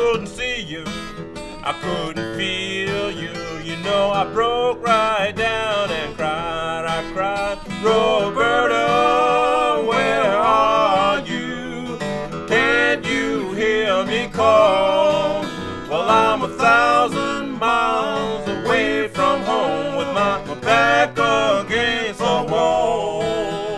couldn't see you, I couldn't feel you. You know I broke right down and cried. I cried, Roberta, where are you? Can't you hear me call? Well, I'm 1,000 miles away.